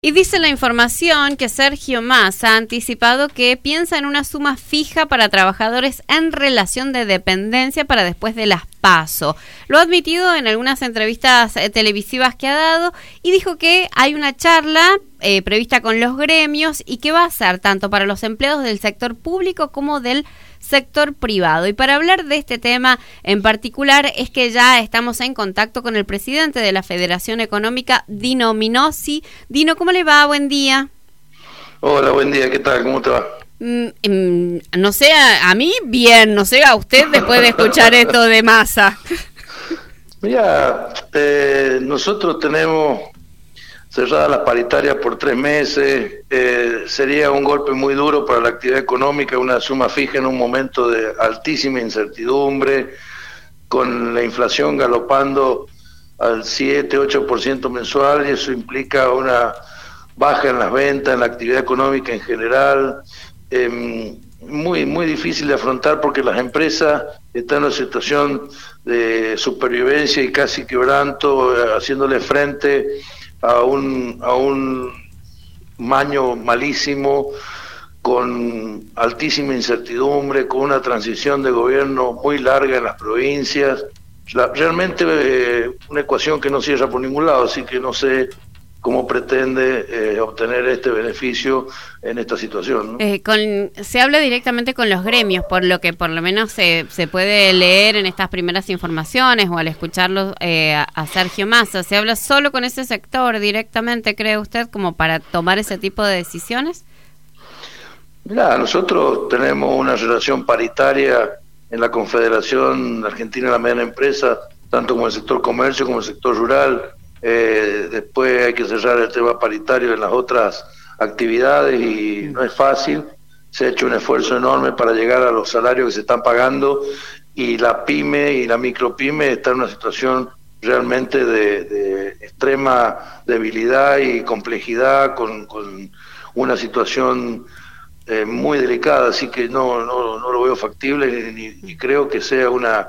Y dice la información que Sergio Massa ha anticipado que piensa en una suma fija para trabajadores en relación de dependencia para después de las PASO. Lo ha admitido en algunas entrevistas televisivas que ha dado y dijo que hay una charla prevista con los gremios y que va a ser tanto para los empleados del sector público como del sector privado. Y para hablar de este tema en particular es que ya estamos en contacto con el presidente de la Federación Económica, Dino Minosi. Dino, ¿cómo le va? Buen día. Hola, buen día, ¿qué tal? ¿Cómo te va? No sé, a mí bien, no sé a usted después de escuchar esto de Massa. Mira, nosotros tenemos cerradas las paritarias por 3 meses, sería un golpe muy duro para la actividad económica, una suma fija en un momento de altísima incertidumbre, con la inflación galopando al 7-8% mensual, y eso implica una baja en las ventas, en la actividad económica en general, muy difícil de afrontar porque las empresas están en una situación de supervivencia y casi quebranto, haciéndole frente a un año malísimo, con altísima incertidumbre, con una transición de gobierno muy larga en las provincias. Realmente una ecuación que no cierra por ningún lado, así que no sé cómo pretende obtener este beneficio en esta situación, ¿no? Se habla directamente con los gremios, por lo que por lo menos se puede leer en estas primeras informaciones o al escucharlo a Sergio Massa. ¿Se habla solo con ese sector directamente, cree usted, como para tomar ese tipo de decisiones? Mirá, nosotros tenemos una relación paritaria en la Confederación Argentina de la Mediana Empresa, tanto con el sector comercio como el sector rural. Después hay que cerrar el tema paritario en las otras actividades y no es fácil. Se ha hecho un esfuerzo enorme para llegar a los salarios que se están pagando, y la pyme y la micropyme está en una situación realmente de extrema debilidad y complejidad, con una situación muy delicada, así que no lo veo factible ni creo que sea una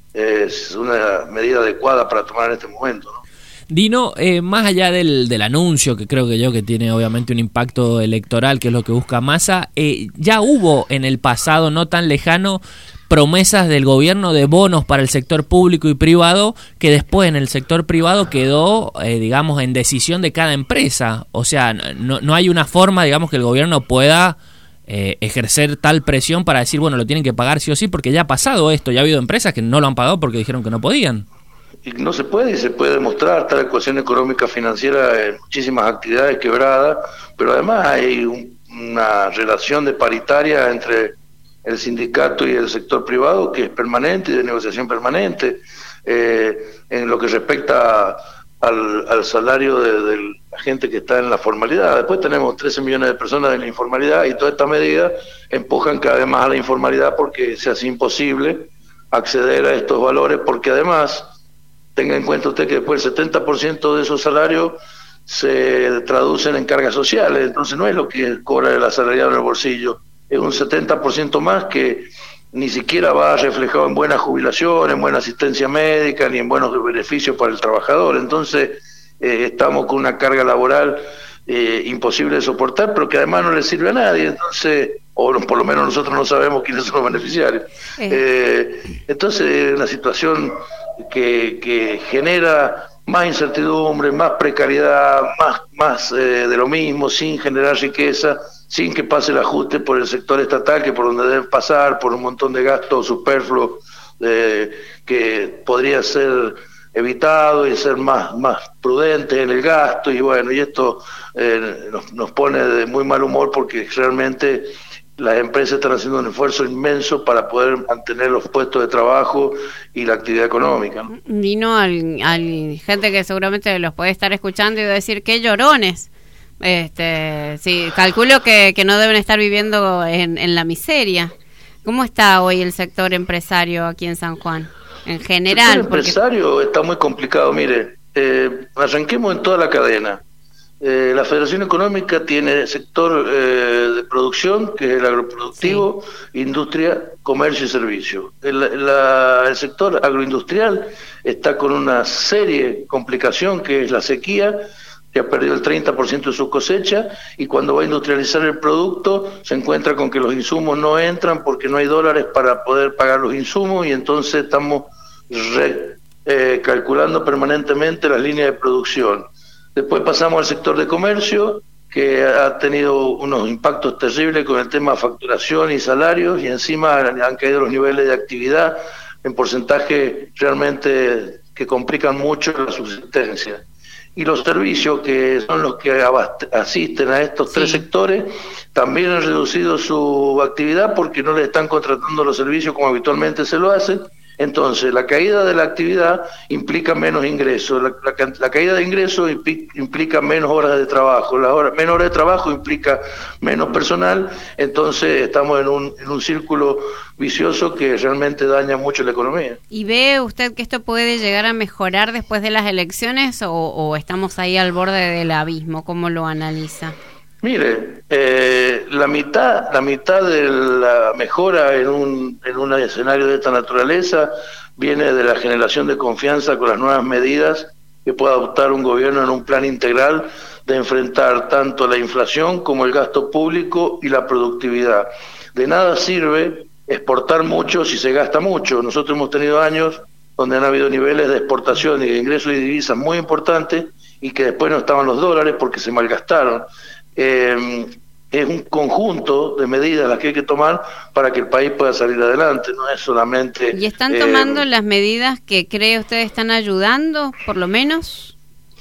medida adecuada para tomar en este momento, ¿no? Dino, más allá del anuncio, que creo que tiene obviamente un impacto electoral, que es lo que busca Massa, ya hubo en el pasado no tan lejano promesas del gobierno de bonos para el sector público y privado, que después en el sector privado quedó, digamos, en decisión de cada empresa. O sea, no hay una forma, digamos, que el gobierno pueda ejercer tal presión para decir, bueno, lo tienen que pagar sí o sí, porque ya ha pasado esto, ya ha habido empresas que no lo han pagado porque dijeron que no podían. Y no se puede, y se puede demostrar, está la ecuación económica financiera en muchísimas actividades quebradas, pero además hay una relación de paritaria entre el sindicato y el sector privado que es permanente y de negociación permanente. En lo que respecta al salario de la gente que está en la formalidad. Después tenemos 13 millones de personas en la informalidad, y todas estas medidas empujan cada vez más a la informalidad porque se hace imposible acceder a estos valores, porque además tenga en cuenta usted que después el 70% de esos salarios se traducen en cargas sociales, entonces no es lo que cobra el asalariado en el bolsillo, es un 70% más que ni siquiera va reflejado en buena jubilación, en buena asistencia médica, ni en buenos beneficios para el trabajador. Entonces estamos con una carga laboral imposible de soportar, pero que además no le sirve a nadie, entonces, o por lo menos nosotros no sabemos quiénes son los beneficiarios. Entonces es una situación que genera más incertidumbre, más precariedad, más de lo mismo, sin generar riqueza, sin que pase el ajuste por el sector estatal, que por donde deben pasar, por un montón de gastos superfluos que podría ser evitado y ser más prudente en el gasto, y bueno, y esto nos pone de muy mal humor porque realmente las empresas están haciendo un esfuerzo inmenso para poder mantener los puestos de trabajo y la actividad económica, ¿no? Vino al gente que seguramente los puede estar escuchando y va a decir, qué llorones. Sí, calculo que no deben estar viviendo en la miseria. ¿Cómo está hoy el sector empresario aquí en San Juan? En general. El empresario está muy complicado. Mire, arranquemos en toda la cadena. La Federación Económica tiene sector de producción, que es el agroproductivo, sí, industria, comercio y servicio. El sector agroindustrial está con una serie de complicación, que es la sequía, que ha perdido el 30% de su cosecha, y cuando va a industrializar el producto se encuentra con que los insumos no entran porque no hay dólares para poder pagar los insumos, y entonces estamos calculando permanentemente las líneas de producción. Después pasamos al sector de comercio, que ha tenido unos impactos terribles con el tema de facturación y salarios, y encima han caído los niveles de actividad en porcentaje realmente que complican mucho la subsistencia. Y los servicios, que son los que asisten a estos tres sectores, también han reducido su actividad porque no le están contratando los servicios como habitualmente se lo hacen. Entonces, la caída de la actividad implica menos ingresos, la caída de ingresos implica menos horas de trabajo, menos horas de trabajo implica menos personal, entonces estamos en un círculo vicioso que realmente daña mucho la economía. ¿Y ve usted que esto puede llegar a mejorar después de las elecciones o estamos ahí al borde del abismo? ¿Cómo lo analiza? Mire, la mitad de la mejora en un escenario de esta naturaleza viene de la generación de confianza con las nuevas medidas que pueda adoptar un gobierno en un plan integral de enfrentar tanto la inflación como el gasto público y la productividad. De nada sirve exportar mucho si se gasta mucho. Nosotros hemos tenido años donde han habido niveles de exportación y de ingresos y divisas muy importantes y que después no estaban los dólares porque se malgastaron. Es un conjunto de medidas las que hay que tomar para que el país pueda salir adelante, no es solamente... ¿Y están tomando las medidas que cree usted están ayudando, por lo menos?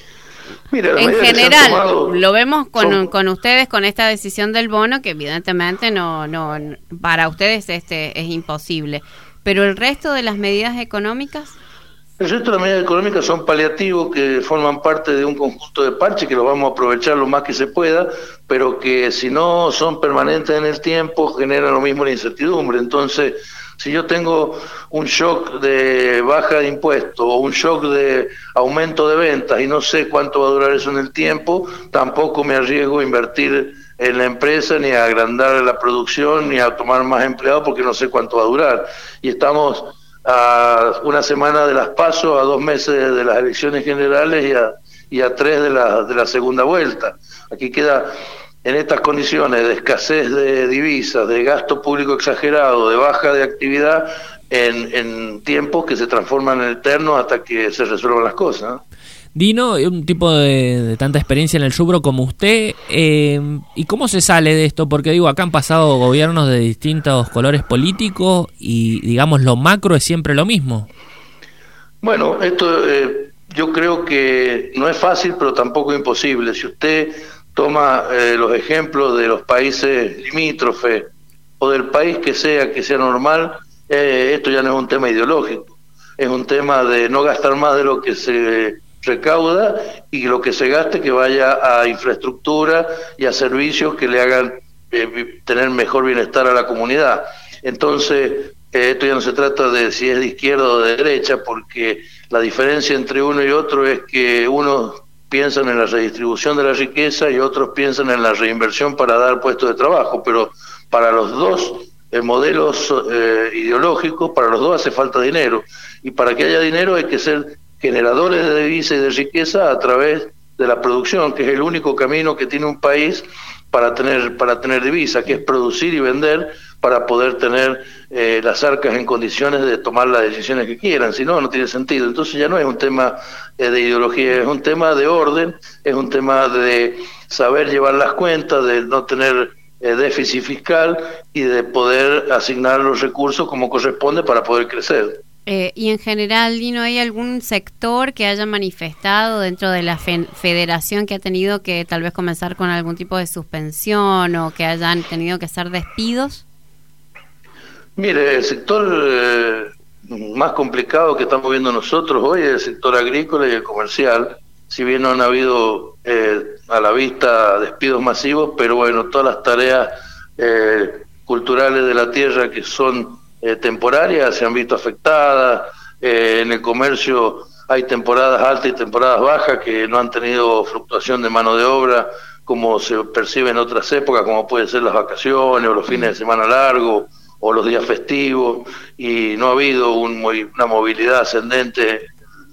Mira, en general, lo vemos con ustedes con esta decisión del bono, que evidentemente no para ustedes es imposible, pero el resto de las medidas económicas... El resto de las medidas económicas son paliativos que forman parte de un conjunto de parches que los vamos a aprovechar lo más que se pueda, pero que si no son permanentes en el tiempo generan lo mismo la incertidumbre. Entonces, si yo tengo un shock de baja de impuestos o un shock de aumento de ventas y no sé cuánto va a durar eso en el tiempo, tampoco me arriesgo a invertir en la empresa, ni a agrandar la producción, ni a tomar más empleados porque no sé cuánto va a durar. Y estamos a una semana de las PASO, a 2 meses de las elecciones generales y a 3 de la segunda vuelta. Aquí queda, en estas condiciones de escasez de divisas, de gasto público exagerado, de baja de actividad, en tiempos que se transforman en eternos hasta que se resuelvan las cosas, ¿no? Dino, un tipo de tanta experiencia en el rubro como usted, ¿y cómo se sale de esto? Porque digo, acá han pasado gobiernos de distintos colores políticos y digamos lo macro es siempre lo mismo. Bueno, esto yo creo que no es fácil, pero tampoco imposible. Si usted toma los ejemplos de los países limítrofes o del país que sea normal, esto ya no es un tema ideológico, es un tema de no gastar más de lo que se recauda y lo que se gaste que vaya a infraestructura y a servicios que le hagan tener mejor bienestar a la comunidad. Entonces, esto ya no se trata de si es de izquierda o de derecha, porque la diferencia entre uno y otro es que unos piensan en la redistribución de la riqueza y otros piensan en la reinversión para dar puestos de trabajo, pero para los dos modelos ideológicos, para los dos hace falta dinero, y para que haya dinero hay que ser generadores de divisas y de riqueza a través de la producción, que es el único camino que tiene un país para tener divisas, que es producir y vender para poder tener las arcas en condiciones de tomar las decisiones que quieran, si no, no tiene sentido. Entonces ya no es un tema de ideología, es un tema de orden, es un tema de saber llevar las cuentas, de no tener déficit fiscal y de poder asignar los recursos como corresponde para poder crecer. Y en general, Dino, ¿hay algún sector que haya manifestado dentro de la federación que ha tenido que tal vez comenzar con algún tipo de suspensión o que hayan tenido que hacer despidos? Mire, el sector más complicado que estamos viendo nosotros hoy es el sector agrícola y el comercial, si bien no han habido a la vista despidos masivos, pero bueno, todas las tareas culturales de la tierra que son temporarias se han visto afectadas. En el comercio hay temporadas altas y temporadas bajas que no han tenido fluctuación de mano de obra como se percibe en otras épocas, como pueden ser las vacaciones o los fines de semana largos o los días festivos, y no ha habido una movilidad ascendente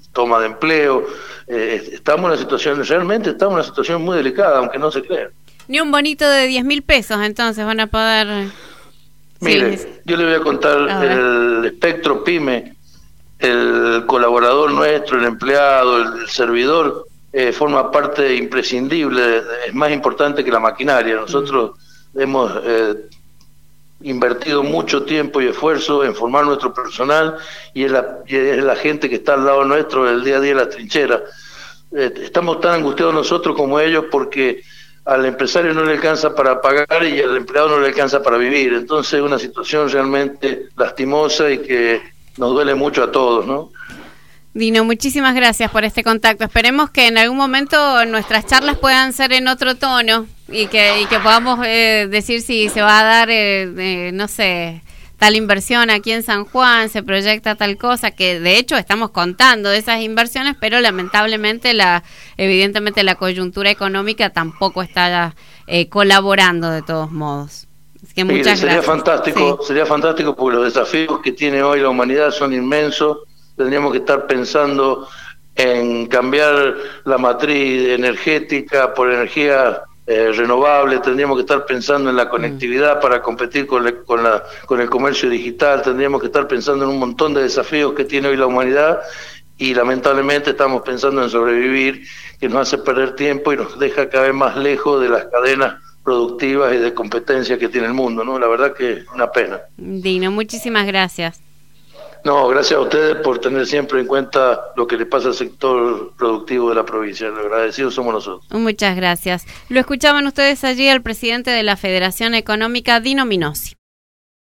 toma de empleo. Estamos en una situación, realmente estamos en una situación muy delicada, aunque no se crea. Ni un bonito de 10.000 pesos, entonces van a poder... Mire, yo le voy a contar el espectro PYME, el colaborador nuestro, el empleado, el servidor, forma parte imprescindible, es más importante que la maquinaria. Nosotros hemos invertido mucho tiempo y esfuerzo en formar nuestro personal y es la gente que está al lado nuestro el día a día en la trinchera. Estamos tan angustiados nosotros como ellos porque al empresario no le alcanza para pagar y al empleado no le alcanza para vivir. Entonces es una situación realmente lastimosa y que nos duele mucho a todos, ¿no? Dino, muchísimas gracias por este contacto. Esperemos que en algún momento nuestras charlas puedan ser en otro tono y que podamos decir si se va a dar, no sé, tal inversión aquí en San Juan, se proyecta tal cosa, que de hecho estamos contando de esas inversiones, pero lamentablemente evidentemente la coyuntura económica tampoco está colaborando de todos modos. Así que muchas sería gracias. Fantástico, sería fantástico porque los desafíos que tiene hoy la humanidad son inmensos. Tendríamos que estar pensando en cambiar la matriz energética por energía renovable, tendríamos que estar pensando en la conectividad para competir con el comercio digital, tendríamos que estar pensando en un montón de desafíos que tiene hoy la humanidad y lamentablemente estamos pensando en sobrevivir, que nos hace perder tiempo y nos deja cada vez más lejos de las cadenas productivas y de competencia que tiene el mundo, ¿no? La verdad que es una pena. Dino, muchísimas gracias. No, gracias a ustedes por tener siempre en cuenta lo que le pasa al sector productivo de la provincia. Los agradecidos somos nosotros. Muchas gracias. Lo escuchaban ustedes allí al presidente de la Federación Económica, Dino Minosi.